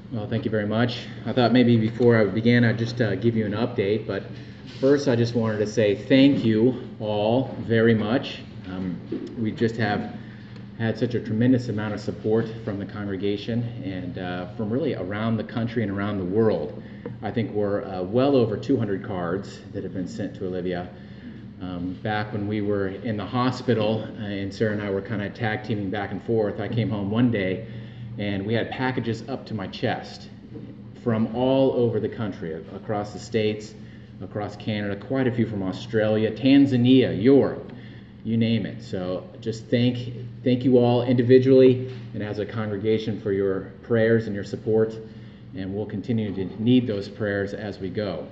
Well, thank you very much. I thought maybe before I begin, I'd just give you an update, but first I just wanted to say thank you all very much. We just have had such a tremendous amount of support from the congregation and from really around the country and around the world. I think we're well over 200 cards that have been sent to Olivia. Back when we were in the hospital and Sarah and I were kind of tag teaming back and forth, I came home one day and we had packages up to my chest from all over the country, across the States, across Canada, quite a few from Australia, Tanzania, Europe, you name it. So just thank you all individually and as a congregation for your prayers and your support, and we'll continue to need those prayers as we go.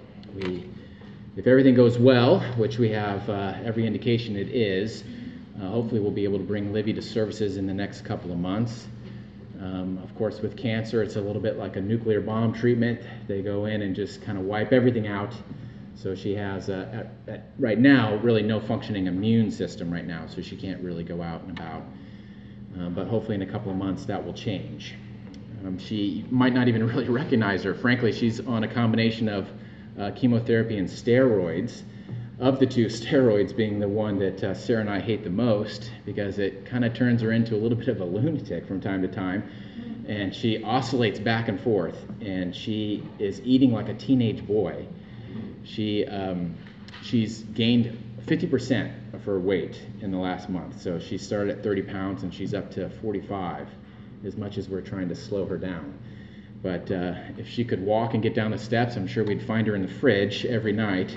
If everything goes well, which we have every indication it is, hopefully we'll be able to bring Livy to services in the next couple of months. Of course, with cancer, it's a little bit like a nuclear bomb treatment. They go in and just kind of wipe everything out. So she has, right now, really no functioning immune system right now, so she can't really go out and about. But hopefully in a couple of months that will change. She might not even really recognize her. Frankly, she's on a combination of chemotherapy and steroids. Of the two, steroids being the one that Sarah and I hate the most because it kind of turns her into a little bit of a lunatic from time to time, and she oscillates back and forth, and she is eating like a teenage boy. She's gained 50% of her weight in the last month, so she started at 30 pounds and she's up to 45, as much as we're trying to slow her down. But if she could walk and get down the steps, I'm sure we'd find her in the fridge every night.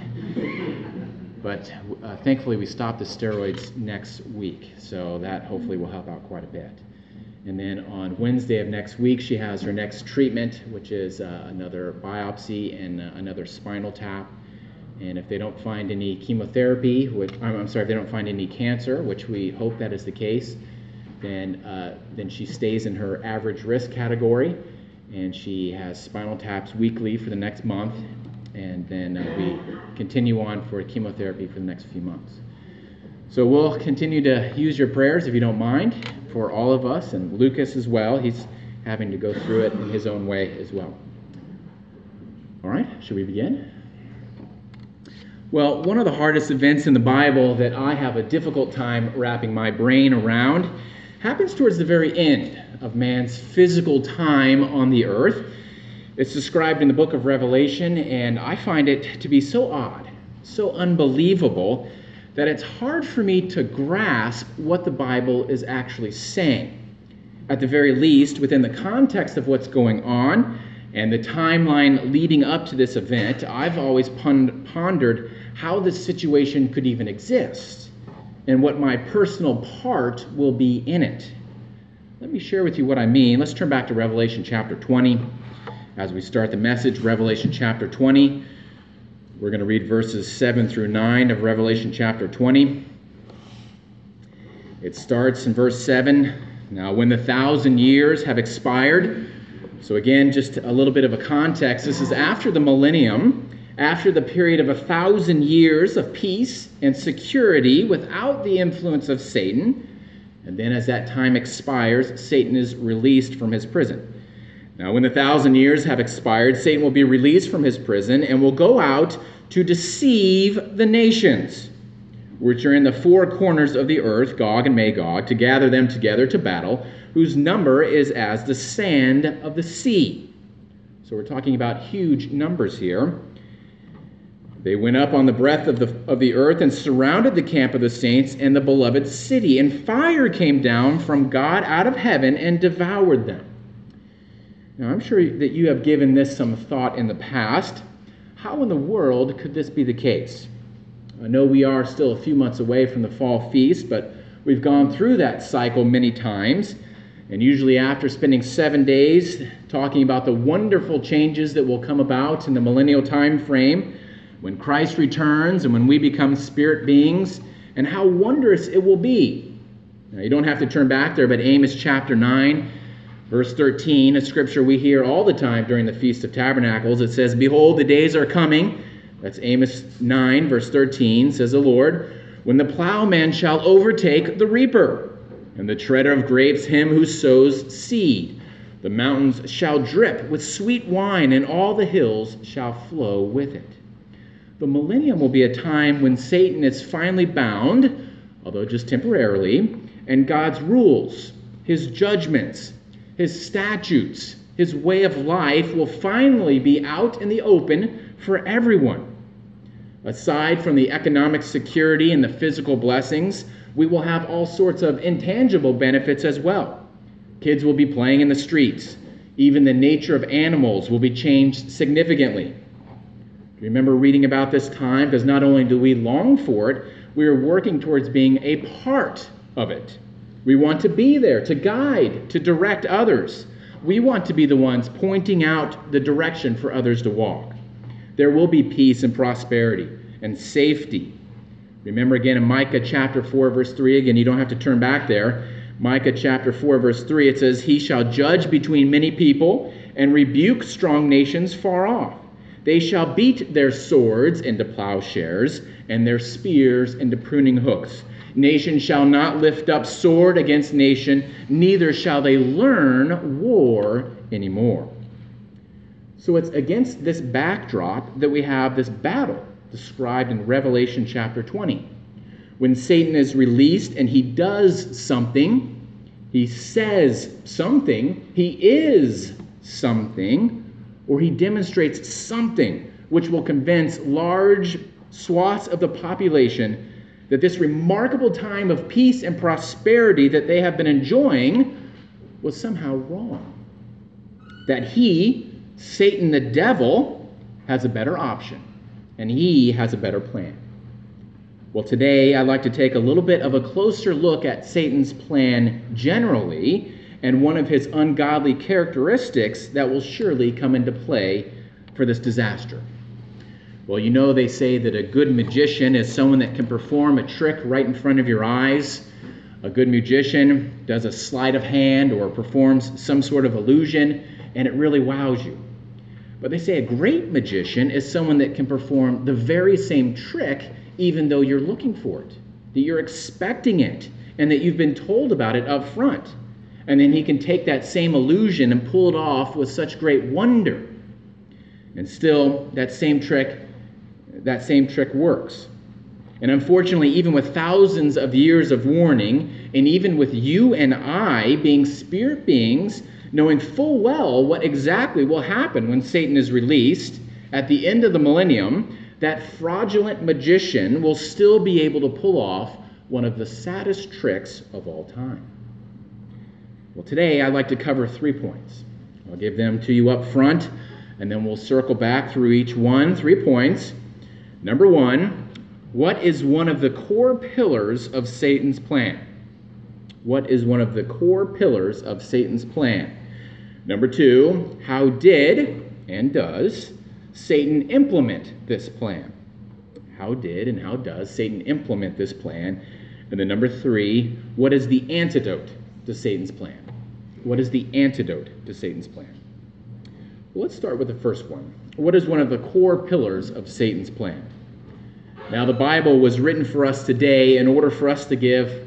But thankfully we stopped the steroids next week, so that hopefully will help out quite a bit. And then on Wednesday of next week, she has her next treatment, which is another biopsy and another spinal tap. And if they don't find any chemotherapy, if they don't find any cancer, which we hope that is the case, then she stays in her average risk category, and she has spinal taps weekly for the next month. And then we continue on for chemotherapy for the next few months. So we'll continue to use your prayers, if you don't mind, for all of us, and Lucas as well. He's having to go through it in his own way as well. All right, should we begin? Well, one of the hardest events in the Bible that I have a difficult time wrapping my brain around happens towards the very end of man's physical time on the earth. It's described in the book of Revelation, and I find it to be so odd, so unbelievable, that it's hard for me to grasp what the Bible is actually saying. At the very least, within the context of what's going on and the timeline leading up to this event, I've always pondered how this situation could even exist and what my personal part will be in it. Let me share with you what I mean. Let's turn back to Revelation chapter 20. As we start the message, Revelation chapter 20, we're going to read verses 7 through 9 of Revelation chapter 20. It starts in verse 7. Now, when the 1,000 years have expired, so again, just a little bit of a context, this is after the millennium, after the period of 1,000 years of peace and security without the influence of Satan, and then as that time expires, Satan is released from his prison. Now, when the 1,000 years have expired, Satan will be released from his prison and will go out to deceive the nations, which are in the four corners of the earth, Gog and Magog, to gather them together to battle, whose number is as the sand of the sea. So we're talking about huge numbers here. They went up on the breadth of the earth and surrounded the camp of the saints and the beloved city, and fire came down from God out of heaven and devoured them. Now, I'm sure that you have given this some thought in the past. How in the world could this be the case? I know we are still a few months away from the fall feast, but we've gone through that cycle many times. And usually after spending 7 days talking about the wonderful changes that will come about in the millennial time frame, when Christ returns and when we become spirit beings, and how wondrous it will be. Now, you don't have to turn back there, but Amos chapter 9, verse 13, a scripture we hear all the time during the Feast of Tabernacles. It says, "Behold, the days are coming." That's Amos 9, verse 13, says the Lord, "when the plowman shall overtake the reaper, and the treader of grapes him who sows seed. The mountains shall drip with sweet wine, and all the hills shall flow with it. The millennium will be a time when Satan is finally bound, although just temporarily, and God's rules, his judgments, his statutes, his way of life will finally be out in the open for everyone. Aside from the economic security and the physical blessings, we will have all sorts of intangible benefits as well. Kids will be playing in the streets. Even the nature of animals will be changed significantly. Do you remember reading about this time? Because not only do we long for it, we are working towards being a part of it. We want to be there to guide, to direct others. We want to be the ones pointing out the direction for others to walk. There will be peace and prosperity and safety. Remember again in Micah chapter 4, verse 3, again, you don't have to turn back there. Micah chapter 4, verse 3, it says, "He shall judge between many people and rebuke strong nations far off. They shall beat their swords into plowshares and their spears into pruning hooks. Nation shall not lift up sword against nation, neither shall they learn war anymore." So it's against this backdrop that we have this battle described in Revelation chapter 20. When Satan is released and he does something, he says something, he is something, or he demonstrates something which will convince large swaths of the population that this remarkable time of peace and prosperity that they have been enjoying was somehow wrong. That he, Satan the devil, has a better option, and he has a better plan. Well, today I'd like to take a little bit of a closer look at Satan's plan generally, and one of his ungodly characteristics that will surely come into play for this disaster. Well, you know they say that a good magician is someone that can perform a trick right in front of your eyes. A good magician does a sleight of hand or performs some sort of illusion, and it really wows you. But they say a great magician is someone that can perform the very same trick even though you're looking for it, that you're expecting it, and that you've been told about it up front. And then he can take that same illusion and pull it off with such great wonder. And still, that same trick works. And unfortunately, even with thousands of years of warning, and even with you and I being spirit beings, knowing full well what exactly will happen when Satan is released at the end of the millennium, that fraudulent magician will still be able to pull off one of the saddest tricks of all time. Well, today I'd like to cover 3 points. I'll give them to you up front, and then we'll circle back through each one. 3 points. Number 1, what is one of the core pillars of Satan's plan? What is one of the core pillars of Satan's plan? Number 2, how did and does Satan implement this plan? How did and how does Satan implement this plan? And then number 3, what is the antidote to Satan's plan? What is the antidote to Satan's plan? Well, let's start with the first one. What is one of the core pillars of Satan's plan? Now, the Bible was written for us today in order for us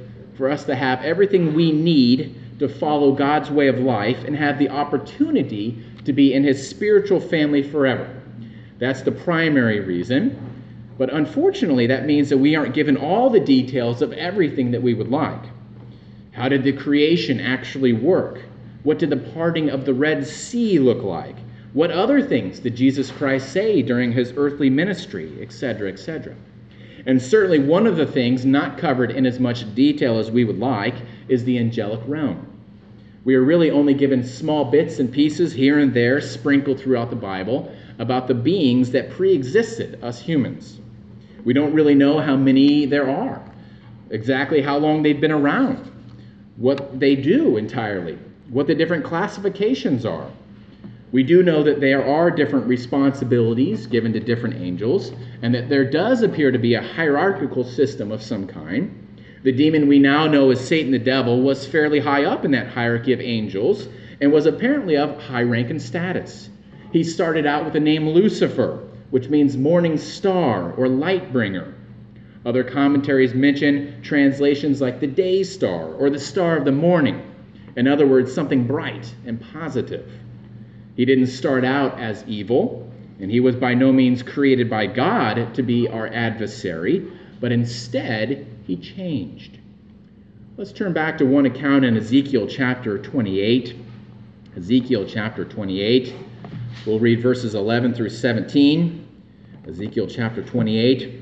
to have everything we need to follow God's way of life and have the opportunity to be in his spiritual family forever. That's the primary reason. But unfortunately, that means that we aren't given all the details of everything that we would like. How did the creation actually work? What did the parting of the Red Sea look like? What other things did Jesus Christ say during his earthly ministry, etc., etc.? And certainly one of the things not covered in as much detail as we would like is the angelic realm. We are really only given small bits and pieces here and there sprinkled throughout the Bible about the beings that pre-existed us humans. We don't really know how many there are, exactly how long they've been around, what they do entirely, what the different classifications are. We do know that there are different responsibilities given to different angels, and that there does appear to be a hierarchical system of some kind. The demon we now know as Satan the devil was fairly high up in that hierarchy of angels and was apparently of high rank and status. He started out with the name Lucifer, which means morning star or light bringer. Other commentaries mention translations like the day star or the star of the morning. In other words, something bright and positive. He didn't start out as evil, and he was by no means created by God to be our adversary, but instead he changed. Let's turn back to one account in Ezekiel chapter 28. Ezekiel chapter 28. We'll read verses 11 through 17. Ezekiel chapter 28.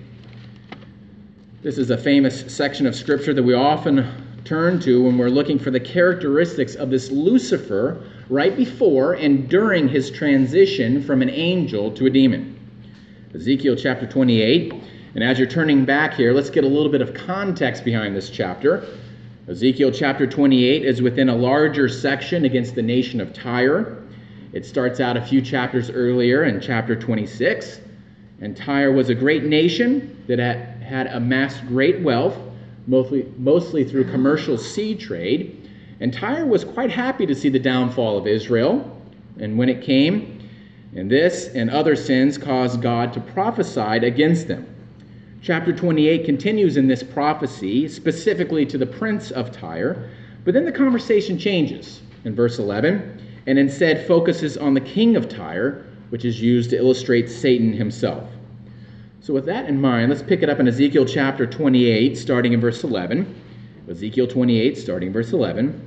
This is a famous section of Scripture that we often turn to when we're looking for the characteristics of this Lucifer right before and during his transition from an angel to a demon. Ezekiel chapter 28. And as you're turning back here, let's get a little bit of context behind this chapter. Ezekiel chapter 28 is within a larger section against the nation of Tyre. It starts out a few chapters earlier in chapter 26. And Tyre was a great nation that had amassed great wealth, mostly through commercial sea trade. And Tyre was quite happy to see the downfall of Israel. And when it came, and this and other sins caused God to prophesy against them. Chapter 28 continues in this prophecy, specifically to the prince of Tyre. But then the conversation changes in verse 11, and instead focuses on the king of Tyre, which is used to illustrate Satan himself. So with that in mind, let's pick it up in Ezekiel chapter 28, starting in verse 11. Ezekiel 28, starting in verse 11.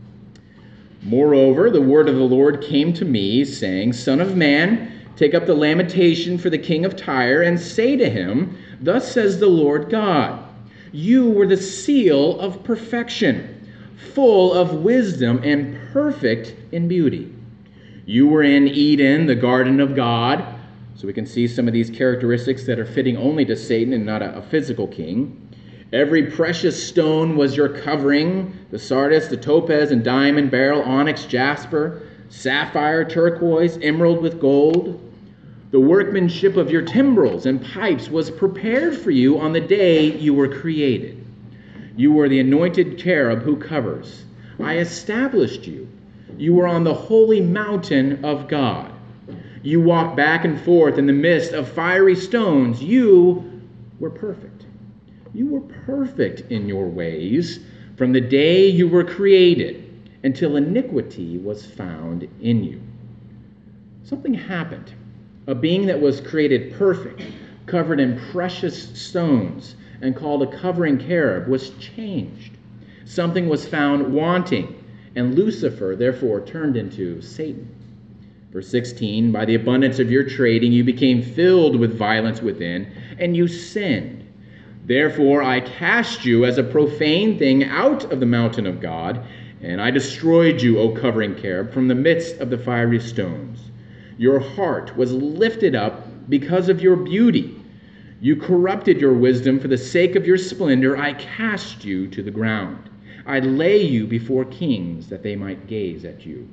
Moreover, the word of the Lord came to me, saying, Son of man, take up the lamentation for the king of Tyre, and say to him, Thus says the Lord God, You were the seal of perfection, full of wisdom and perfect in beauty. You were in Eden, the garden of God. So we can see some of these characteristics that are fitting only to Satan and not a physical king. Every precious stone was your covering, the sardius, the topaz and diamond, beryl, onyx, jasper, sapphire, turquoise, emerald with gold. The workmanship of your timbrels and pipes was prepared for you on the day you were created. You were the anointed cherub who covers. I established you. You were on the holy mountain of God. You walked back and forth in the midst of fiery stones. You were perfect. You were perfect in your ways from the day you were created until iniquity was found in you. Something happened. A being that was created perfect, covered in precious stones, and called a covering cherub was changed. Something was found wanting, and Lucifer therefore turned into Satan. Verse 16, By the abundance of your trading you became filled with violence within, and you sinned. Therefore I cast you as a profane thing out of the mountain of God, and I destroyed you, O covering cherub, from the midst of the fiery stones. Your heart was lifted up because of your beauty. You corrupted your wisdom for the sake of your splendor. I cast you to the ground. I lay you before kings that they might gaze at you.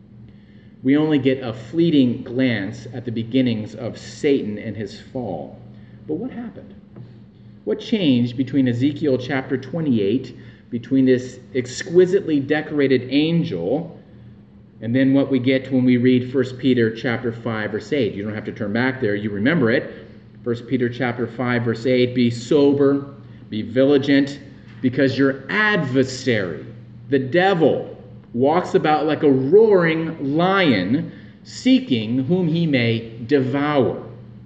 We only get a fleeting glance at the beginnings of Satan and his fall. But what happened? What changed between Ezekiel chapter 28, between this exquisitely decorated angel, and then what we get when we read 1 Peter chapter 5, verse 8? You don't have to turn back there. You remember it. 1 Peter chapter 5, verse 8, Be sober, be vigilant, because your adversary, the devil, walks about like a roaring lion, seeking whom he may devour.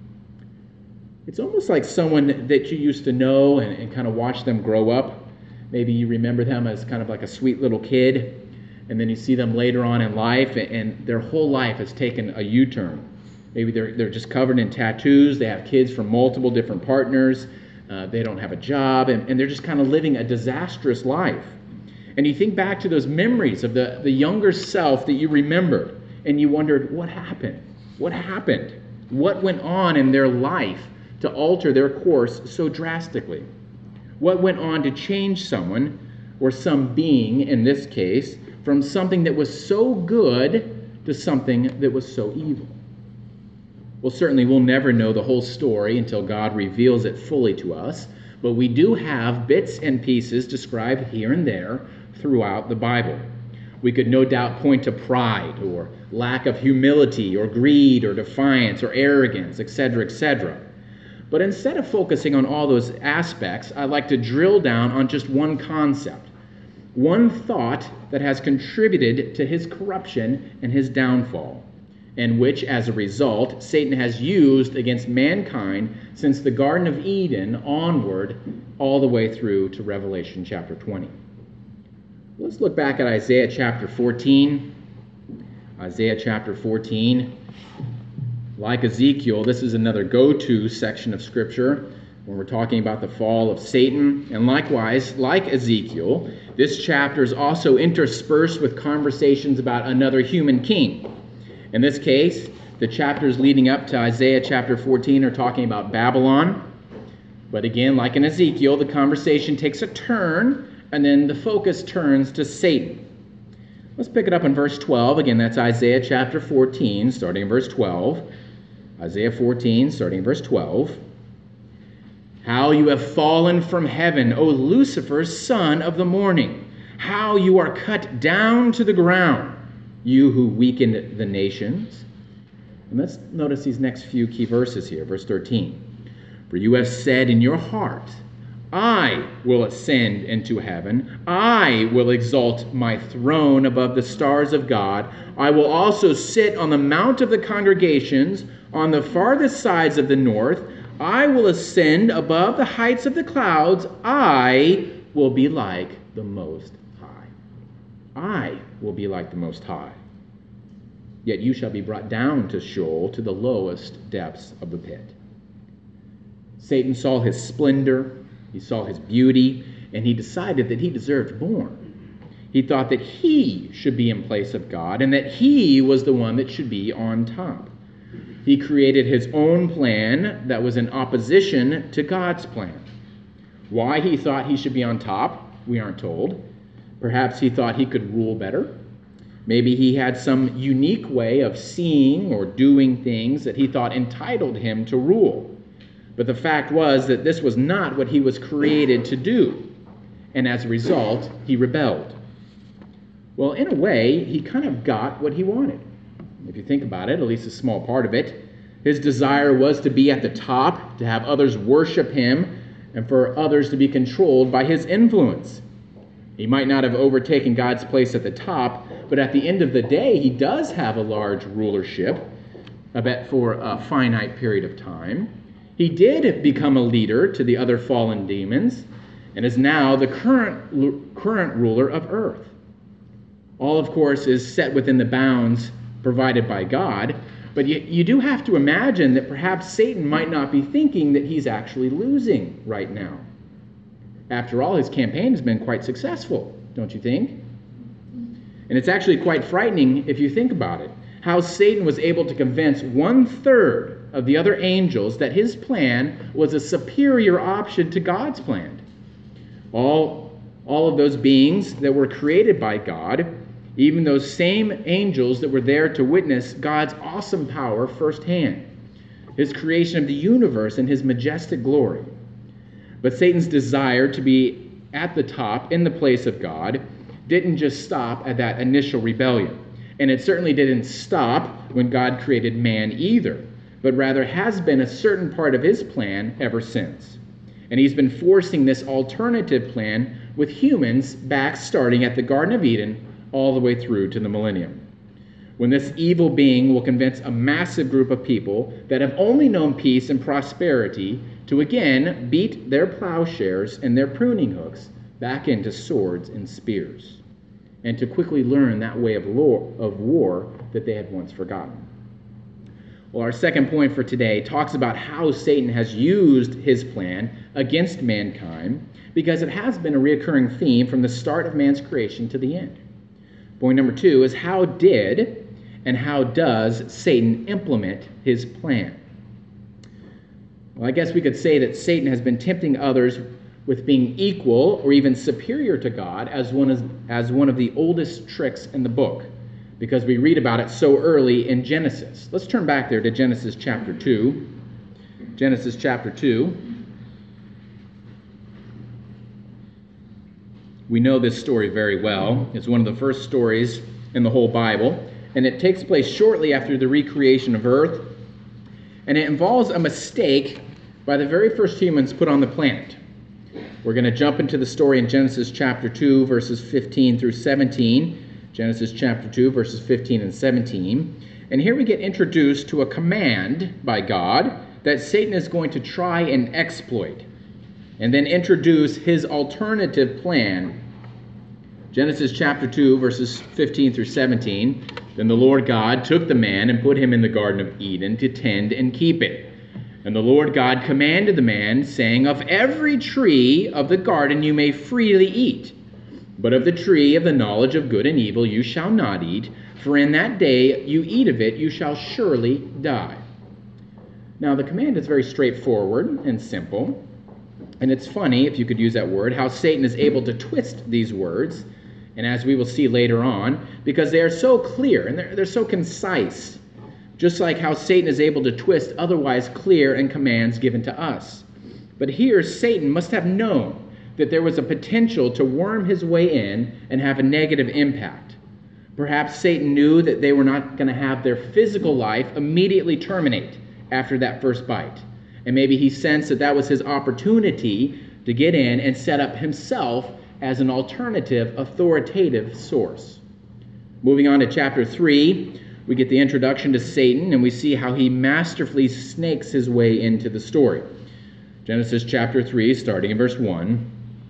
It's almost like someone that you used to know and kind of watch them grow up. Maybe you remember them as kind of like a sweet little kid, and then you see them later on in life, and their whole life has taken a U-turn. Maybe they're just covered in tattoos, they have kids from multiple different partners, they don't have a job, and they're just kind of living a disastrous life. And you think back to those memories of the younger self that you remembered, and you wondered, what happened? What happened? What went on in their life to alter their course so drastically? What went on to change someone, or some being in this case, from something that was so good to something that was so evil? Well, certainly we'll never know the whole story until God reveals it fully to us, but we do have bits and pieces described here and there throughout the Bible. We could no doubt point to pride, or lack of humility, or greed, or defiance, or arrogance, etc., etc. But instead of focusing on all those aspects, I'd like to drill down on just one concept. one thought that has contributed to his corruption and his downfall, and which, as a result, Satan has used against mankind since the Garden of Eden onward, all the way through to Revelation chapter 20. Let's look back at Isaiah chapter 14. Isaiah chapter 14. Like Ezekiel, this is another go-to section of Scripture when we're talking about the fall of Satan. And likewise, like Ezekiel, this chapter is also interspersed with conversations about another human king. In this case, the chapters leading up to Isaiah chapter 14 are talking about Babylon. But again, like in Ezekiel, the conversation takes a turn, and then the focus turns to Satan. Let's pick it up in verse 12. Again, that's Isaiah chapter 14, starting in verse 12. Isaiah 14, starting in verse 12. How you have fallen from heaven, O Lucifer, son of the morning. How you are cut down to the ground, you who weakened the nations. And let's notice these next few key verses here. Verse 13. For you have said in your heart, I will ascend into heaven. I will exalt my throne above the stars of God. I will also sit on the mount of the congregations on the farthest sides of the north. I will ascend above the heights of the clouds. I will be like the Most High. I will be like the Most High. Yet you shall be brought down to Sheol, to the lowest depths of the pit. Satan saw his splendor, he saw his beauty, and he decided that he deserved more. He thought that he should be in place of God and that he was the one that should be on top. He created his own plan that was in opposition to God's plan. Why he thought he should be on top, we aren't told. Perhaps he thought he could rule better. Maybe he had some unique way of seeing or doing things that he thought entitled him to rule. But the fact was that this was not what he was created to do. And as a result, he rebelled. Well, in a way, he kind of got what he wanted. If you think about it, at least a small part of it, his desire was to be at the top, to have others worship him, and for others to be controlled by his influence. He might not have overtaken God's place at the top, but at the end of the day, he does have a large rulership, I bet for a finite period of time. He did become a leader to the other fallen demons, and is now the current ruler of earth. All, of course, is set within the bounds provided by God, but you do have to imagine that perhaps Satan might not be thinking that he's actually losing right now. After all, his campaign has been quite successful, don't you think? And it's actually quite frightening if you think about it, how Satan was able to convince 1/3 of the other angels that his plan was a superior option to God's plan. All of those beings that were created by God, even those same angels that were there to witness God's awesome power firsthand, his creation of the universe and his majestic glory. But Satan's desire to be at the top, in the place of God, didn't just stop at that initial rebellion. And it certainly didn't stop when God created man either, but rather has been a certain part of his plan ever since. And he's been forcing this alternative plan with humans back starting at the Garden of Eden all the way through to the millennium, when this evil being will convince a massive group of people that have only known peace and prosperity to again beat their plowshares and their pruning hooks back into swords and spears, and to quickly learn that way of war that they had once forgotten. Well, our second point for today talks about how Satan has used his plan against mankind, because it has been a recurring theme from the start of man's creation to the end. Point number 2 is how did and how does Satan implement his plan? Well, I guess we could say that Satan has been tempting others with being equal or even superior to God as one of the oldest tricks in the book, because we read about it so early in Genesis. Let's turn back there to Genesis chapter 2. Genesis chapter 2. We know this story very well. It's one of the first stories in the whole Bible, and it takes place shortly after the recreation of earth, and it involves a mistake by the very first humans put on the planet. We're going to jump into the story in Genesis chapter 2, verses 15 through 17. Genesis chapter 2, verses 15 and 17. And here we get introduced to a command by God that Satan is going to try and exploit, and then introduce his alternative plan. Genesis chapter 2, verses 15 through 17. Then the Lord God took the man and put him in the Garden of Eden to tend and keep it. And the Lord God commanded the man, saying, Of every tree of the garden you may freely eat, but of the tree of the knowledge of good and evil you shall not eat, for in that day you eat of it you shall surely die. Now the command is very straightforward and simple, and it's funny, if you could use that word, how Satan is able to twist these words, and as we will see later on, because they are so clear and they're so concise. Just like how Satan is able to twist otherwise clear and commands given to us. But here, Satan must have known that there was a potential to worm his way in and have a negative impact. Perhaps Satan knew that they were not going to have their physical life immediately terminate after that first bite. And maybe he sensed that that was his opportunity to get in and set up himself as an alternative, authoritative source. Moving on to chapter 3, we get the introduction to Satan, and we see how he masterfully snakes his way into the story. Genesis chapter 3, starting in verse 1.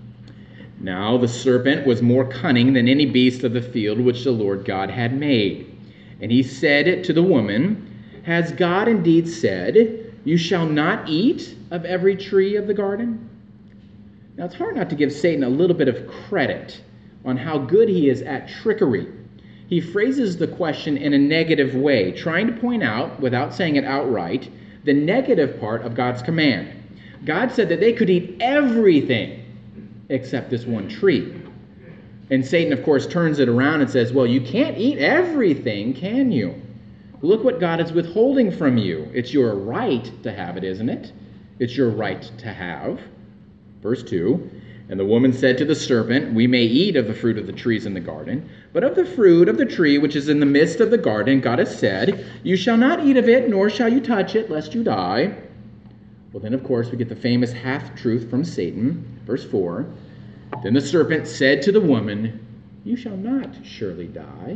Now the serpent was more cunning than any beast of the field which the Lord God had made. And he said to the woman, Has God indeed said, You shall not eat of every tree of the garden? Now it's hard not to give Satan a little bit of credit on how good he is at trickery. He phrases the question in a negative way, trying to point out, without saying it outright, the negative part of God's command. God said that they could eat everything except this one tree. And Satan, of course, turns it around and says, Well, you can't eat everything, can you? Look what God is withholding from you. It's your right to have it, isn't it? It's your right to have. Verse 2. And the woman said to the serpent, We may eat of the fruit of the trees in the garden, but of the fruit of the tree which is in the midst of the garden, God has said, You shall not eat of it, nor shall you touch it, lest you die. Well, then, of course, we get the famous half-truth from Satan. Verse 4. Then the serpent said to the woman, You shall not surely die.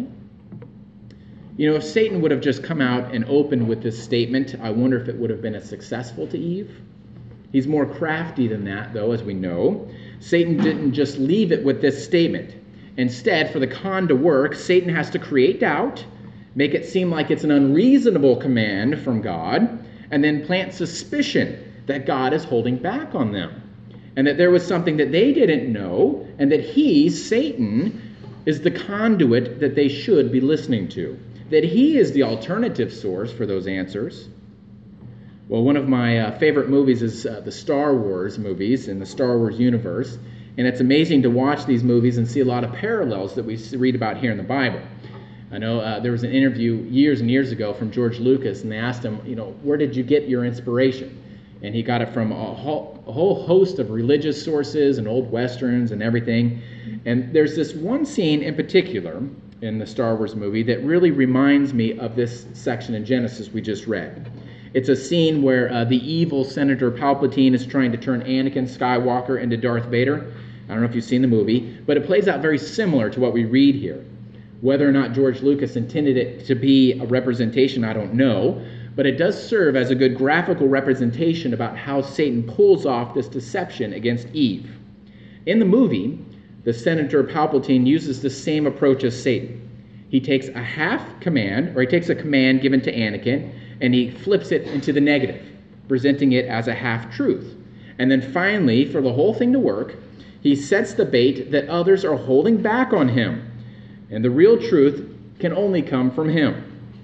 You know, if Satan would have just come out and opened with this statement, I wonder if it would have been as successful to Eve. He's more crafty than that, though, as we know. Satan didn't just leave it with this statement. Instead, for the con to work, Satan has to create doubt, make it seem like it's an unreasonable command from God, and then plant suspicion that God is holding back on them, and that there was something that they didn't know, and that he, Satan, is the conduit that they should be listening to, that he is the alternative source for those answers. Well, one of my favorite movies is the Star Wars movies in the Star Wars universe, and it's amazing to watch these movies and see a lot of parallels that we read about here in the Bible. I know there was an interview years and years ago from George Lucas, and they asked him, where did you get your inspiration? And he got it from a whole host of religious sources and old westerns and everything. And there's this one scene in particular in the Star Wars movie that really reminds me of this section in Genesis we just read. It's a scene where the evil Senator Palpatine is trying to turn Anakin Skywalker into Darth Vader. I don't know if you've seen the movie, but it plays out very similar to what we read here. Whether or not George Lucas intended it to be a representation, I don't know, but it does serve as a good graphical representation about how Satan pulls off this deception against Eve. In the movie, the Senator Palpatine uses the same approach as Satan. He takes a half command, or he takes a command given to Anakin, and he flips it into the negative, presenting it as a half-truth. And then finally, for the whole thing to work, he sets the bait that others are holding back on him, and the real truth can only come from him.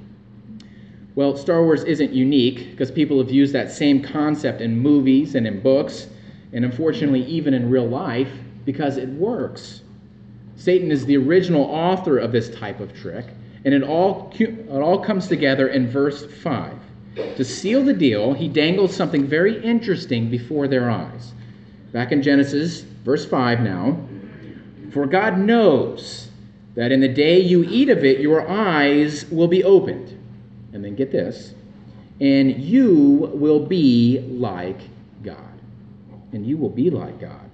Well, Star Wars isn't unique, because people have used that same concept in movies and in books, and unfortunately even in real life, because it works. Satan is the original author of this type of trick, and it all comes together in verse 5. To seal the deal, he dangles something very interesting before their eyes. Back in Genesis, verse 5 now. For God knows that in the day you eat of it, your eyes will be opened. And then get this. And you will be like God. And you will be like God.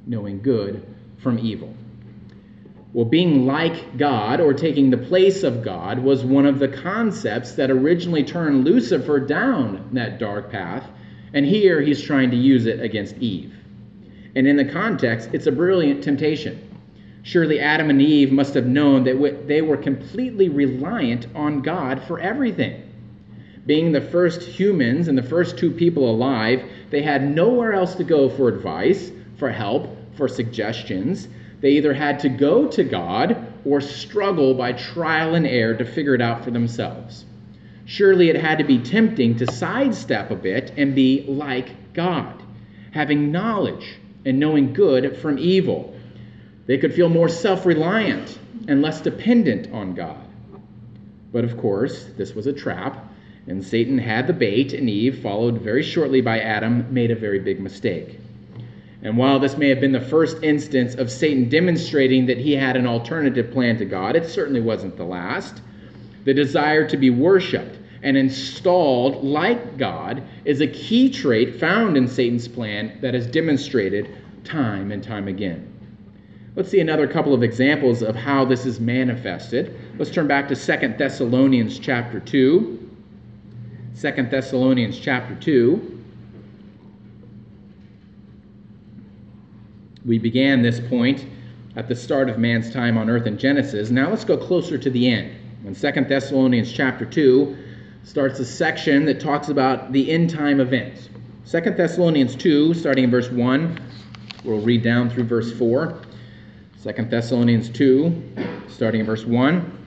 knowing good from evil. Well, being like God, or taking the place of God, was one of the concepts that originally turned Lucifer down that dark path, and here he's trying to use it against Eve. And in the context, it's a brilliant temptation. Surely Adam and Eve must have known that they were completely reliant on God for everything. Being the first humans and the first two people alive, they had nowhere else to go for advice, for help, for suggestions. They either had to go to God or struggle by trial and error to figure it out for themselves. Surely it had to be tempting to sidestep a bit and be like God, having knowledge and knowing good from evil. They could feel more self-reliant and less dependent on God. But of course, this was a trap, and Satan had the bait, and Eve, followed very shortly by Adam, made a very big mistake. And while this may have been the first instance of Satan demonstrating that he had an alternative plan to God, it certainly wasn't the last. The desire to be worshipped and installed like God is a key trait found in Satan's plan that is demonstrated time and time again. Let's see another couple of examples of how this is manifested. Let's turn back to 2 Thessalonians chapter 2. 2 Thessalonians chapter 2. We began this point at the start of man's time on earth in Genesis. Now let's go closer to the end. When 2 Thessalonians chapter 2 starts a section that talks about the end time events. 2 Thessalonians 2, starting in verse 1, we'll read down through verse 4. 2 Thessalonians 2, starting in verse 1.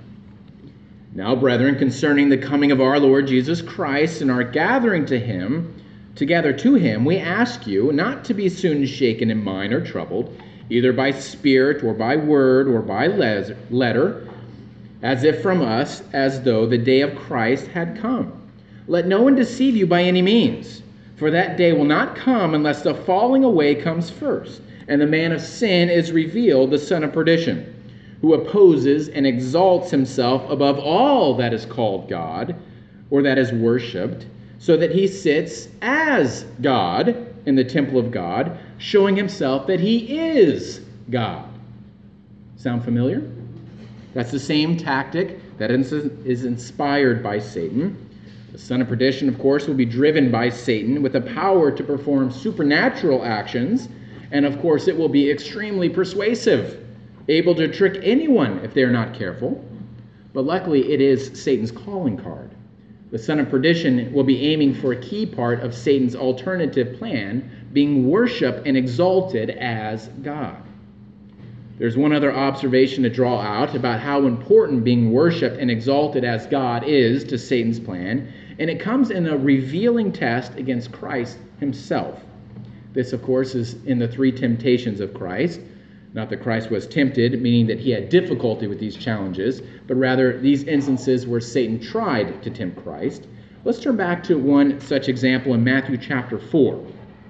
Now, brethren, concerning the coming of our Lord Jesus Christ and our gathering together to him, we ask you not to be soon shaken in mind or troubled, either by spirit or by word or by letter, as if from us, as though the day of Christ had come. Let no one deceive you by any means, for that day will not come unless the falling away comes first, and the man of sin is revealed, the son of perdition, who opposes and exalts himself above all that is called God, or that is worshipped, so that he sits as God in the temple of God, showing himself that he is God. Sound familiar? That's the same tactic that is inspired by Satan. The son of perdition, of course, will be driven by Satan with the power to perform supernatural actions, and of course it will be extremely persuasive, able to trick anyone if they're not careful. But luckily it is Satan's calling card. The son of perdition will be aiming for a key part of Satan's alternative plan, being worshipped and exalted as God. There's one other observation to draw out about how important being worshipped and exalted as God is to Satan's plan, and it comes in a revealing test against Christ himself. This, of course, is in the three temptations of Christ. Not that Christ was tempted, meaning that he had difficulty with these challenges, but rather these instances where Satan tried to tempt Christ. Let's turn back to one such example in Matthew chapter 4.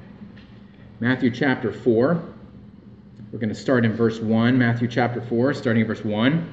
Matthew chapter 4. We're going to start in verse 1. Matthew chapter 4, starting in verse 1.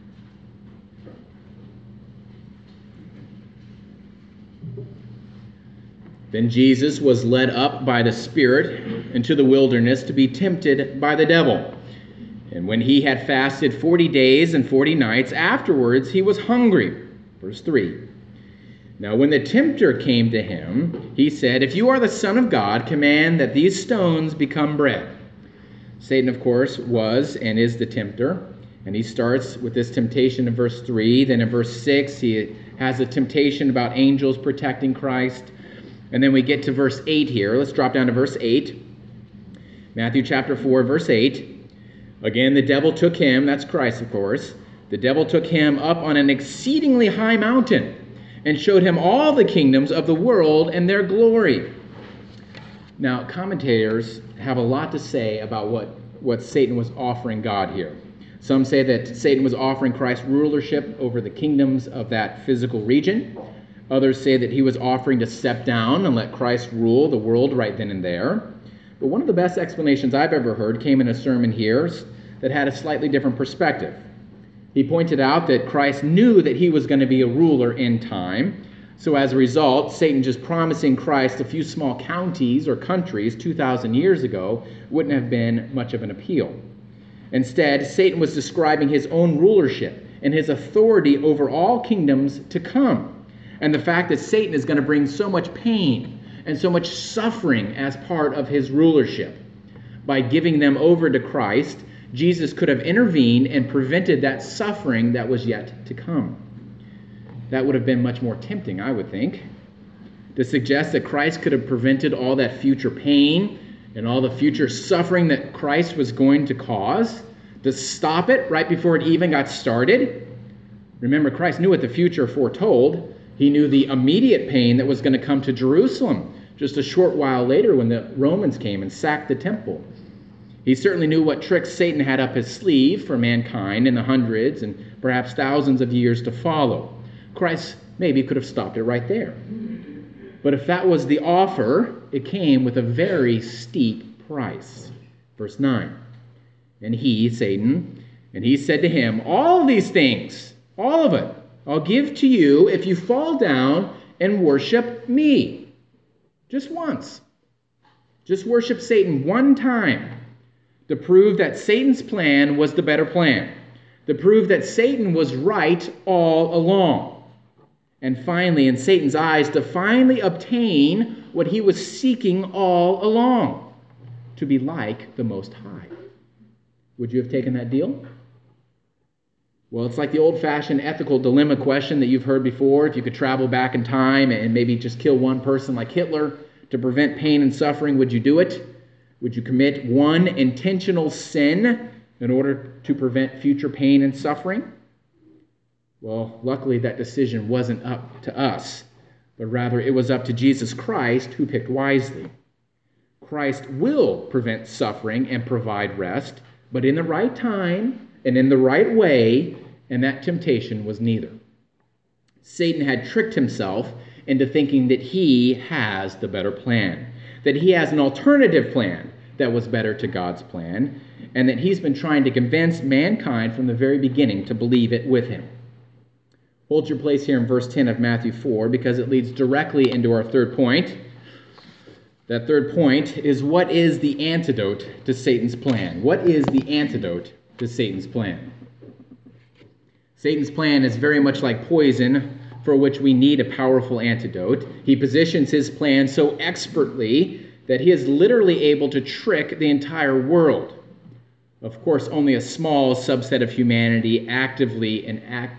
Then Jesus was led up by the Spirit into the wilderness to be tempted by the devil. And when he had fasted 40 days and 40 nights, afterwards he was hungry. Verse 3. Now when the tempter came to him, he said, If you are the Son of God, command that these stones become bread. Satan, of course, was and is the tempter. And he starts with this temptation in verse 3. Then in verse 6, he has a temptation about angels protecting Christ. And then we get to verse 8 here. Let's drop down to verse 8. Matthew chapter 4, verse 8. Again, the devil took him, that's Christ, of course. The devil took him up on an exceedingly high mountain and showed him all the kingdoms of the world and their glory. Now, commentators have a lot to say about what Satan was offering God here. Some say that Satan was offering Christ rulership over the kingdoms of that physical region. Others say that he was offering to step down and let Christ rule the world right then and there. But one of the best explanations I've ever heard came in a sermon here that had a slightly different perspective. He pointed out that Christ knew that he was going to be a ruler in time, So as a result, Satan just promising Christ a few small counties or countries 2,000 years ago wouldn't have been much of an appeal. Instead, Satan was describing his own rulership and his authority over all kingdoms to come, and the fact that Satan is going to bring so much pain and so much suffering as part of his rulership. By giving them over to Christ, Jesus could have intervened and prevented that suffering that was yet to come. That would have been much more tempting, I would think, to suggest that Christ could have prevented all that future pain and all the future suffering that Christ was going to cause, to stop it right before it even got started. Remember, Christ knew what the future foretold. He knew the immediate pain that was going to come to Jerusalem just a short while later when the Romans came and sacked the temple. He certainly knew what tricks Satan had up his sleeve for mankind in the hundreds and perhaps thousands of years to follow. Christ maybe could have stopped it right there. But if that was the offer, it came with a very steep price. Verse 9, and he, Satan, and he said to him, all these things, all of it, I'll give to you if you fall down and worship me. Just once. Just worship Satan one time to prove that Satan's plan was the better plan, to prove that Satan was right all along. And finally, in Satan's eyes, to finally obtain what he was seeking all along, to be like the Most High. Would you have taken that deal? Well, it's like the old-fashioned ethical dilemma question that you've heard before. If you could travel back in time and maybe just kill one person like Hitler to prevent pain and suffering, would you do it? Would you commit one intentional sin in order to prevent future pain and suffering? Well, luckily that decision wasn't up to us, but rather it was up to Jesus Christ, who picked wisely. Christ will prevent suffering and provide rest, but in the right time and in the right way, and that temptation was neither. Satan had tricked himself into thinking that he has the better plan, that he has an alternative plan that was better to God's plan, and that he's been trying to convince mankind from the very beginning to believe it with him. Hold your place here in verse 10 of Matthew 4, because it leads directly into our third point. That third point is, what is the antidote to Satan's plan? What is the antidote to Satan's plan? Satan's plan is very much like poison, for which we need a powerful antidote. He positions his plan so expertly that he is literally able to trick the entire world. Of course, only a small subset of humanity actively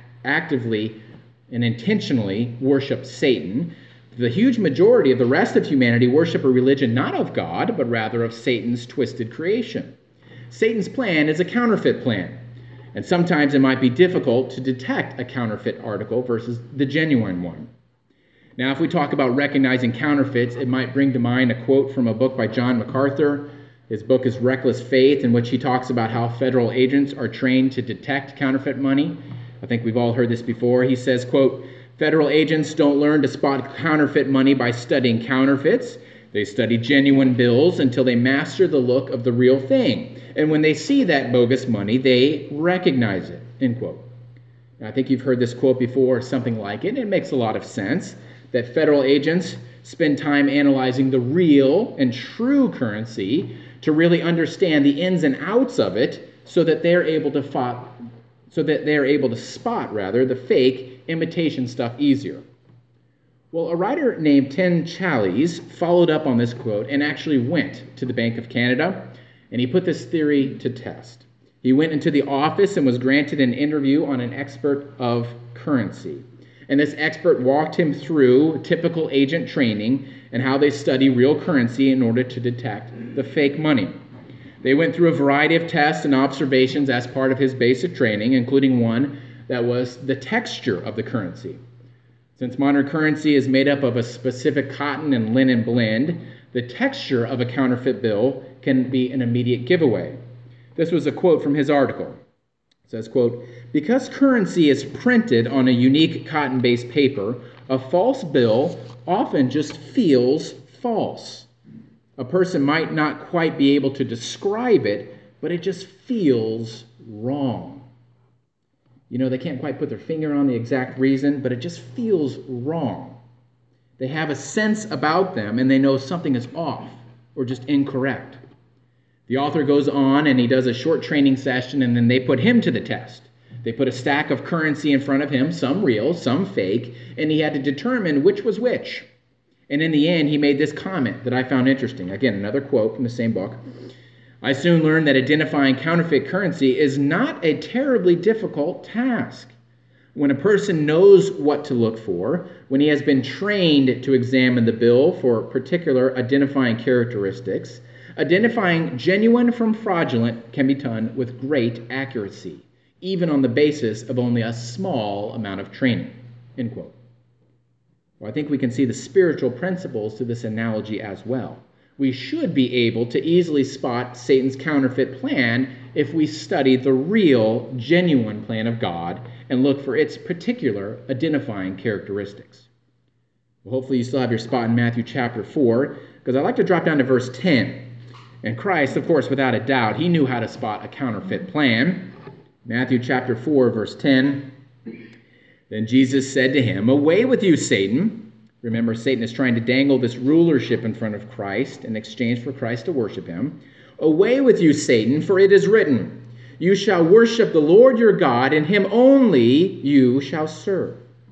and intentionally worship Satan. The huge majority of the rest of humanity worship a religion not of God, but rather of Satan's twisted creation. Satan's plan is a counterfeit plan, and sometimes it might be difficult to detect a counterfeit article versus the genuine one. Now, if we talk about recognizing counterfeits, it might bring to mind a quote from a book by John MacArthur. His book is Reckless Faith, in which he talks about how federal agents are trained to detect counterfeit money. I think we've all heard this before. He says, quote, federal agents don't learn to spot counterfeit money by studying counterfeits. They study genuine bills until they master the look of the real thing. And when they see that bogus money, they recognize it, end quote. Now, I think you've heard this quote before, or something like it. It makes a lot of sense that federal agents spend time analyzing the real and true currency to really understand the ins and outs of it, so that they're able to spot the fake imitation stuff easier. Well, a writer named Tim Challies followed up on this quote and actually went to the Bank of Canada, and he put this theory to test. He went into the office and was granted an interview on an expert of currency. And this expert walked him through typical agent training and how they study real currency in order to detect the fake money. They went through a variety of tests and observations as part of his basic training, including one that was the texture of the currency. Since modern currency is made up of a specific cotton and linen blend, the texture of a counterfeit bill can be an immediate giveaway. This was a quote from his article. It says, quote, because currency is printed on a unique cotton-based paper, a false bill often just feels false. A person might not quite be able to describe it, but it just feels wrong. You know, they can't quite put their finger on the exact reason, but it just feels wrong. They have a sense about them, and they know something is off or just incorrect. The author goes on, and he does a short training session, and then they put him to the test. They put a stack of currency in front of him, some real, some fake, and he had to determine which was which. And in the end, he made this comment that I found interesting. Again, another quote from the same book. I soon learned that identifying counterfeit currency is not a terribly difficult task. When a person knows what to look for, when he has been trained to examine the bill for particular identifying characteristics, identifying genuine from fraudulent can be done with great accuracy, even on the basis of only a small amount of training. End quote. Well, I think we can see the spiritual principles to this analogy as well. We should be able to easily spot Satan's counterfeit plan if we study the real, genuine plan of God and look for its particular identifying characteristics. Well, hopefully you still have your spot in Matthew chapter 4, because I'd like to drop down to verse 10. And Christ, of course, without a doubt, he knew how to spot a counterfeit plan. Matthew chapter 4, verse 10. Then Jesus said to him, "Away with you, Satan." Remember, Satan is trying to dangle this rulership in front of Christ in exchange for Christ to worship him. "Away with you, Satan, for it is written, you shall worship the Lord your God, and him only you shall serve."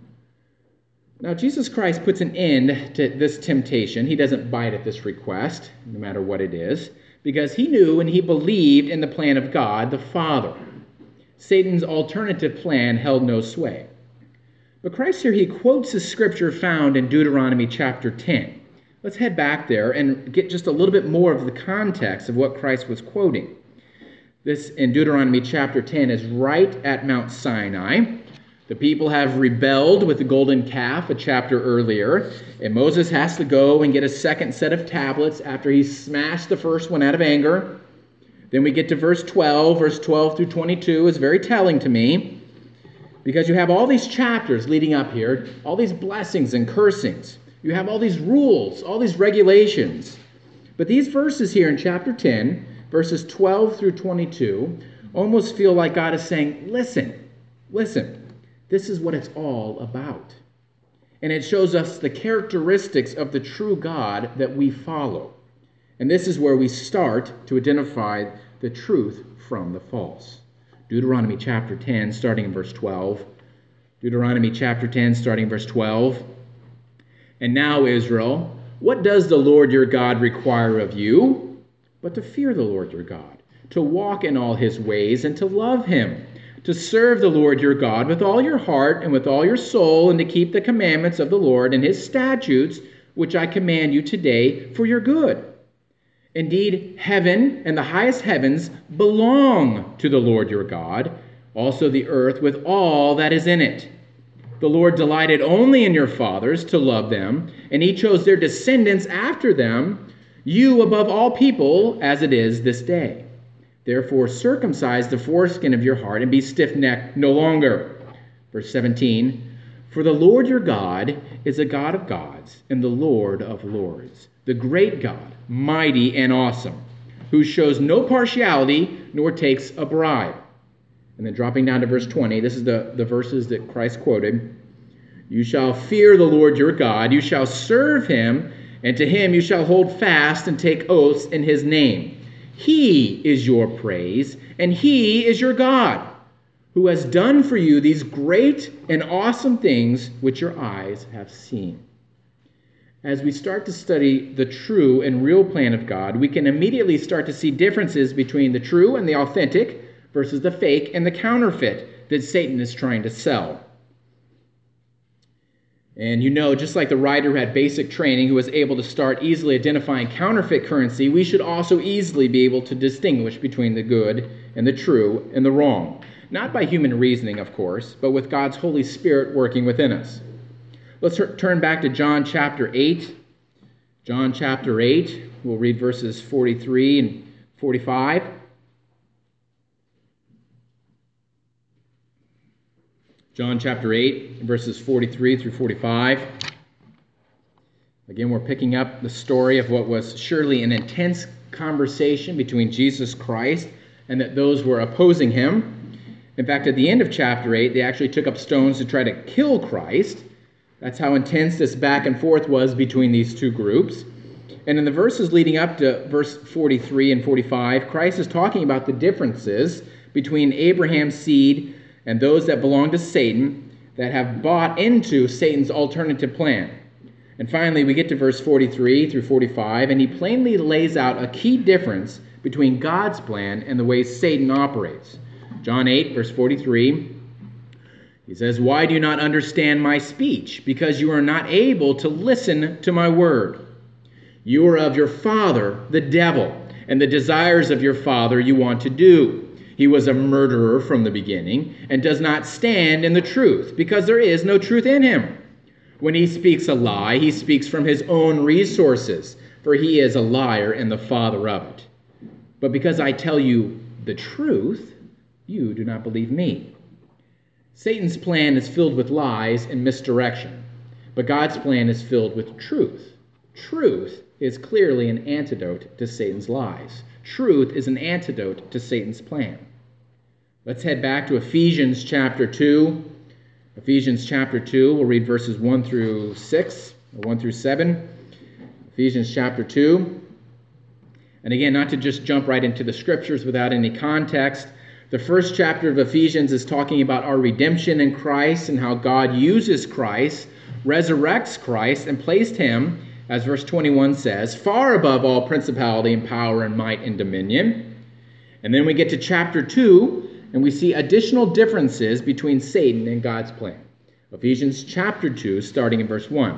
Now, Jesus Christ puts an end to this temptation. He doesn't bite at this request, no matter what it is, because he knew and he believed in the plan of God, the Father. Satan's alternative plan held no sway. But Christ here, he quotes a scripture found in Deuteronomy chapter 10. Let's head back there and get just a little bit more of the context of what Christ was quoting. This in Deuteronomy chapter 10 is right at Mount Sinai. The people have rebelled with the golden calf a chapter earlier, and Moses has to go and get a second set of tablets after he smashed the first one out of anger. Then we get to verse 12. Verse 12 through 22 is very telling to me, because you have all these chapters leading up here, all these blessings and cursings. You have all these rules, all these regulations. But these verses here in chapter 10, verses 12 through 22, almost feel like God is saying, listen, this is what it's all about. And it shows us the characteristics of the true God that we follow. And this is where we start to identify the truth from the false. Deuteronomy chapter 10, starting in verse 12. Deuteronomy chapter 10, starting in verse 12. "And now, Israel, what does the Lord your God require of you? But to fear the Lord your God, to walk in all his ways, and to love him, to serve the Lord your God with all your heart and with all your soul, and to keep the commandments of the Lord and his statutes, which I command you today for your good. Indeed, heaven and the highest heavens belong to the Lord your God, also the earth with all that is in it. The Lord delighted only in your fathers to love them, and he chose their descendants after them, you above all people, as it is this day. Therefore circumcise the foreskin of your heart and be stiff-necked no longer." Verse 17, "For the Lord your God is a God of gods and the Lord of lords, the great God, mighty and awesome, who shows no partiality nor takes a bribe." And then dropping down to verse 20, this is the verses that Christ quoted. "You shall fear the Lord your God, you shall serve him, and to him you shall hold fast and take oaths in his name. He is your praise, and he is your God, who has done for you these great and awesome things which your eyes have seen." As we start to study the true and real plan of God, we can immediately start to see differences between the true and the authentic versus the fake and the counterfeit that Satan is trying to sell. And you know, just like the writer who had basic training, who was able to start easily identifying counterfeit currency, we should also easily be able to distinguish between the good and the true and the wrong. Not by human reasoning, of course, but with God's Holy Spirit working within us. Let's turn back to John chapter 8. John chapter 8, we'll read verses 43 and 45. John chapter 8, verses 43 through 45. Again, we're picking up the story of what was surely an intense conversation between Jesus Christ and that those were opposing him. In fact, at the end of chapter 8, they actually took up stones to try to kill Christ. That's how intense this back and forth was between these two groups. And in the verses leading up to verse 43 and 45, Christ is talking about the differences between Abraham's seed and those that belong to Satan that have bought into Satan's alternative plan. And finally, we get to verse 43 through 45, and he plainly lays out a key difference between God's plan and the way Satan operates. John 8, verse 43, he says, "Why do you not understand my speech? Because you are not able to listen to my word. You are of your father, the devil, and the desires of your father you want to do. He was a murderer from the beginning and does not stand in the truth, because there is no truth in him. When he speaks a lie, he speaks from his own resources, for he is a liar and the father of it. But because I tell you the truth, you do not believe me." Satan's plan is filled with lies and misdirection, but God's plan is filled with truth. Truth is clearly an antidote to Satan's lies. Truth is an antidote to Satan's plan. Let's head back to Ephesians chapter 2. Ephesians chapter 2, we'll read verses 1 through 6, or 1 through 7. Ephesians chapter 2. And again, not to just jump right into the scriptures without any context, the first chapter of Ephesians is talking about our redemption in Christ and how God uses Christ, resurrects Christ, and placed him, as verse 21 says, far above all principality and power and might and dominion. And then we get to chapter 2, and we see additional differences between Satan and God's plan. Ephesians chapter 2, starting in verse 1.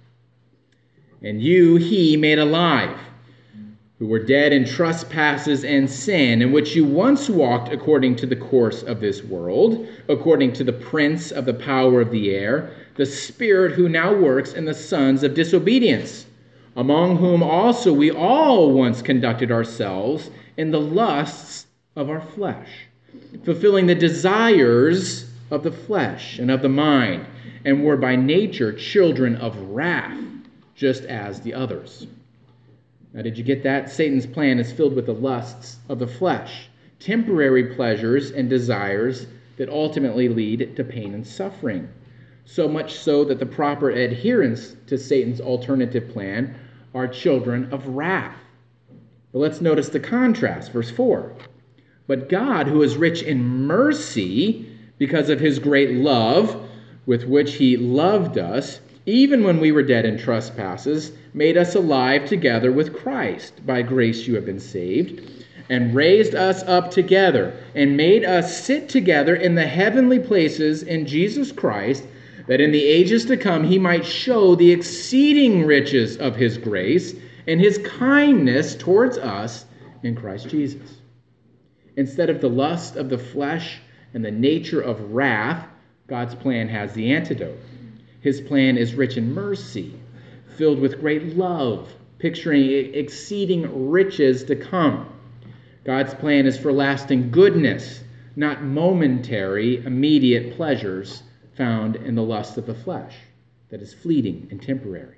"And you he made alive, who were dead in trespasses and sin, in which you once walked according to the course of this world, according to the prince of the power of the air, the spirit who now works in the sons of disobedience, among whom also we all once conducted ourselves in the lusts of our flesh, fulfilling the desires of the flesh and of the mind, and were by nature children of wrath, just as the others." Now, did you get that? Satan's plan is filled with the lusts of the flesh, temporary pleasures and desires that ultimately lead to pain and suffering. So much so that the proper adherents to Satan's alternative plan are children of wrath. But let's notice the contrast, verse 4. "But God, who is rich in mercy, because of his great love with which he loved us, even when we were dead in trespasses, made us alive together with Christ. By grace you have been saved, and raised us up together, and made us sit together in the heavenly places in Jesus Christ, that in the ages to come he might show the exceeding riches of his grace and his kindness towards us in Christ Jesus." Instead of the lust of the flesh and the nature of wrath, God's plan has the antidote. His plan is rich in mercy, filled with great love, picturing exceeding riches to come. God's plan is for lasting goodness, not momentary, immediate pleasures found in the lust of the flesh that is fleeting and temporary.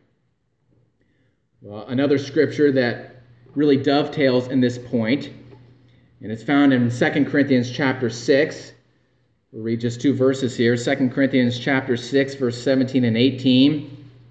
Well, another scripture that really dovetails in this point, and it's found in 2 Corinthians chapter 6. We'll read just two verses here. 2 Corinthians chapter 6, verse 17 and 18.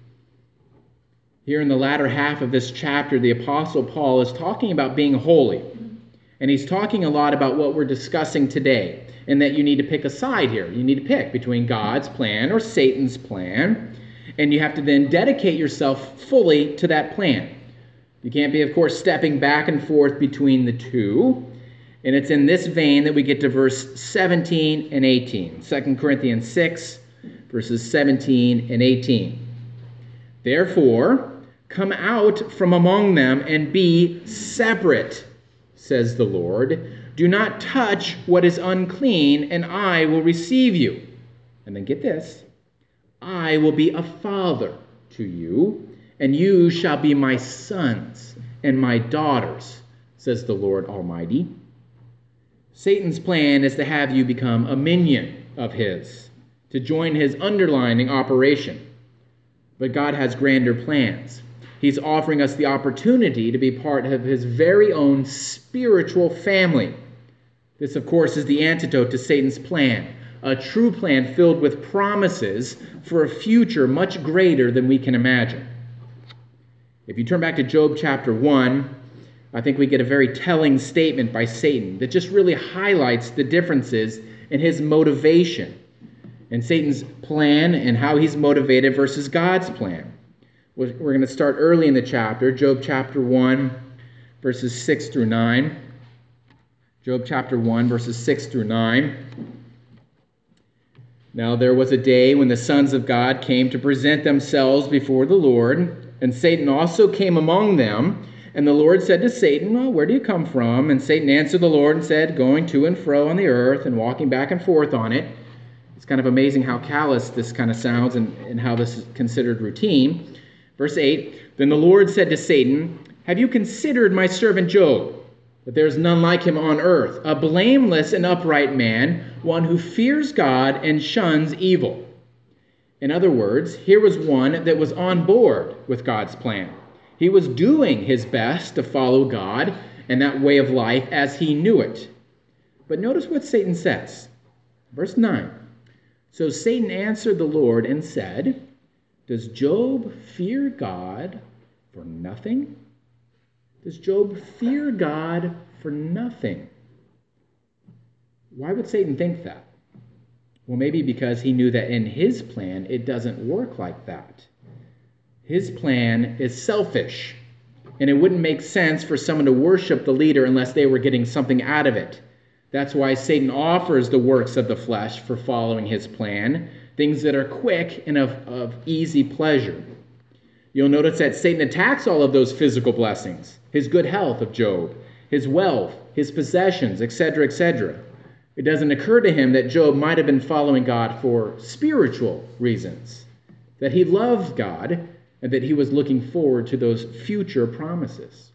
Here in the latter half of this chapter, the Apostle Paul is talking about being holy. And he's talking a lot about what we're discussing today, and that you need to pick a side here. You need to pick between God's plan or Satan's plan, and you have to then dedicate yourself fully to that plan. You can't be, of course, stepping back and forth between the two. And it's in this vein that we get to verse 17 and 18. 2 Corinthians 6, verses 17 and 18. "Therefore, come out from among them and be separate, says the Lord. Do not touch what is unclean, and I will receive you." And then get this. "I will be a father to you, and you shall be my sons and my daughters, says the Lord Almighty." Satan's plan is to have you become a minion of his, to join his underlining operation. But God has grander plans. He's offering us the opportunity to be part of his very own spiritual family. This, of course, is the antidote to Satan's plan. a true plan filled with promises for a future much greater than we can imagine. If you turn back to Job chapter 1, I think we get a very telling statement by Satan that just really highlights the differences in his motivation and Satan's plan and how he's motivated versus God's plan. We're going to start early in the chapter, Job chapter 1, verses 6 through 9. Job chapter 1, verses 6 through 9. Now there was a day when the sons of God came to present themselves before the Lord, and Satan also came among them. And the Lord said to Satan, "Well, where do you come from?" And Satan answered the Lord and said, "Going to and fro on the earth and walking back and forth on it." It's kind of amazing how callous this kind of sounds and how this is considered routine. Verse 8, "Then the Lord said to Satan, 'Have you considered my servant Job? That there is none like him on earth, a blameless and upright man, one who fears God and shuns evil.'" In other words, here was one that was on board with God's plan. He was doing his best to follow God and that way of life as he knew it. But notice what Satan says. Verse 9, "So Satan answered the Lord and said, 'Does Job fear God for nothing?'" Does Job fear God for nothing? Why would Satan think that? Well, maybe because he knew that in his plan it doesn't work like that. His plan is selfish, and it wouldn't make sense for someone to worship the leader unless they were getting something out of it. That's why Satan offers the works of the flesh for following his plan, things that are quick and of easy pleasure. You'll notice that Satan attacks all of those physical blessings, his good health of Job, his wealth, his possessions, etc., etc. It doesn't occur to him that Job might have been following God for spiritual reasons, that he loved God, and that he was looking forward to those future promises.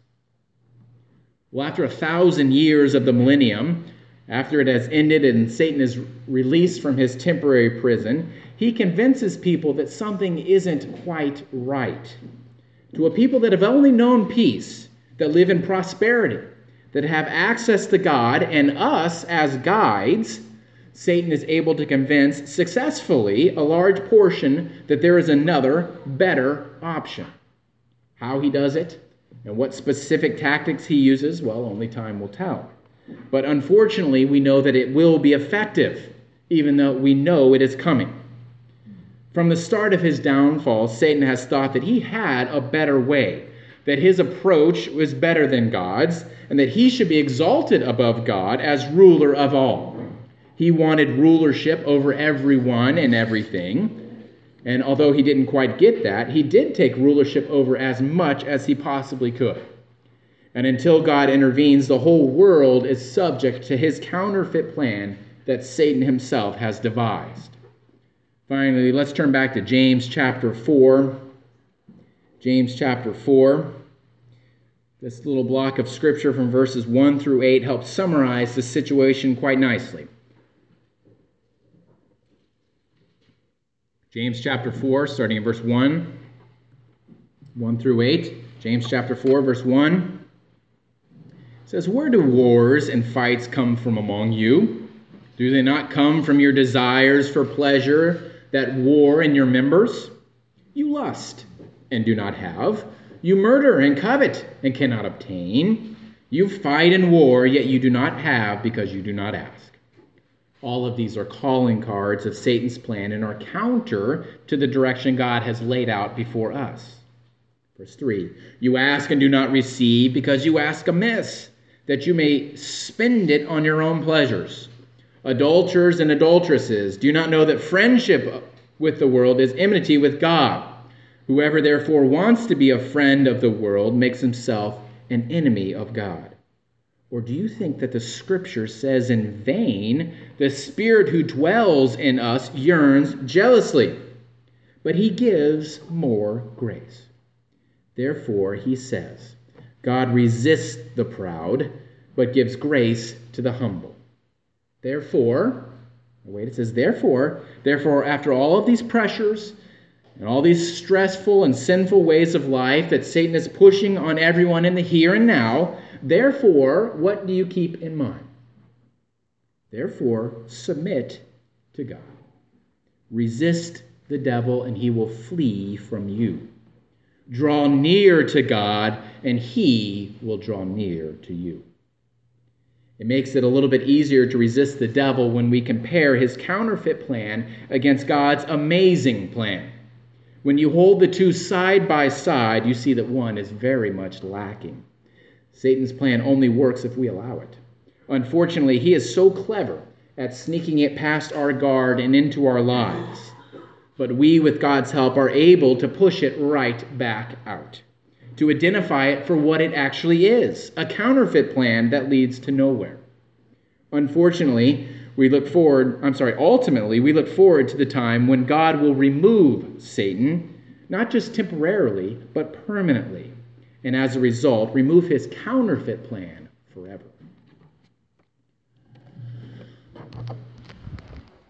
Well, after 1,000 years of the millennium, after it has ended and Satan is released from his temporary prison, he convinces people that something isn't quite right. To a people that have only known peace, that live in prosperity, that have access to God and us as guides, Satan is able to convince successfully a large portion that there is another, better option. How he does it and what specific tactics he uses, well, only time will tell. But unfortunately, we know that it will be effective, even though we know it is coming. From the start of his downfall, Satan has thought that he had a better way, that his approach was better than God's, and that he should be exalted above God as ruler of all. He wanted rulership over everyone and everything. And although he didn't quite get that, he did take rulership over as much as he possibly could. And until God intervenes, the whole world is subject to his counterfeit plan that Satan himself has devised. Finally, let's turn back to James chapter 4. James chapter 4. This little block of scripture from verses 1 through 8 helps summarize the situation quite nicely. James chapter 4, starting in verse 1 through 8. James chapter 4, verse 1 says, "Where do wars and fights come from among you? Do they not come from your desires for pleasure that war in your members? You lust and do not have. You murder and covet and cannot obtain. You fight and war, yet you do not have because you do not ask." All of these are calling cards of Satan's plan and are counter to the direction God has laid out before us. Verse 3, "You ask and do not receive because you ask amiss, that you may spend it on your own pleasures. Adulterers and adulteresses, do you not know that friendship with the world is enmity with God? Whoever therefore wants to be a friend of the world makes himself an enemy of God. Or do you think that the Scripture says in vain, the Spirit who dwells in us yearns jealously, but he gives more grace? Therefore, he says, God resists the proud, but gives grace to the humble. Therefore, it says, therefore, after all of these pressures and all these stressful and sinful ways of life that Satan is pushing on everyone in the here and now, therefore, what do you keep in mind? Therefore, submit to God. Resist the devil, and he will flee from you. Draw near to God, and he will draw near to you. It makes it a little bit easier to resist the devil when we compare his counterfeit plan against God's amazing plan. When you hold the two side by side, you see that one is very much lacking. Satan's plan only works if we allow it. Unfortunately, he is so clever at sneaking it past our guard and into our lives. But we, with God's help, are able to push it right back out, to identify it for what it actually is, a counterfeit plan that leads to nowhere. Ultimately, we look forward to the time when God will remove Satan, not just temporarily, but permanently, and as a result, remove his counterfeit plan forever.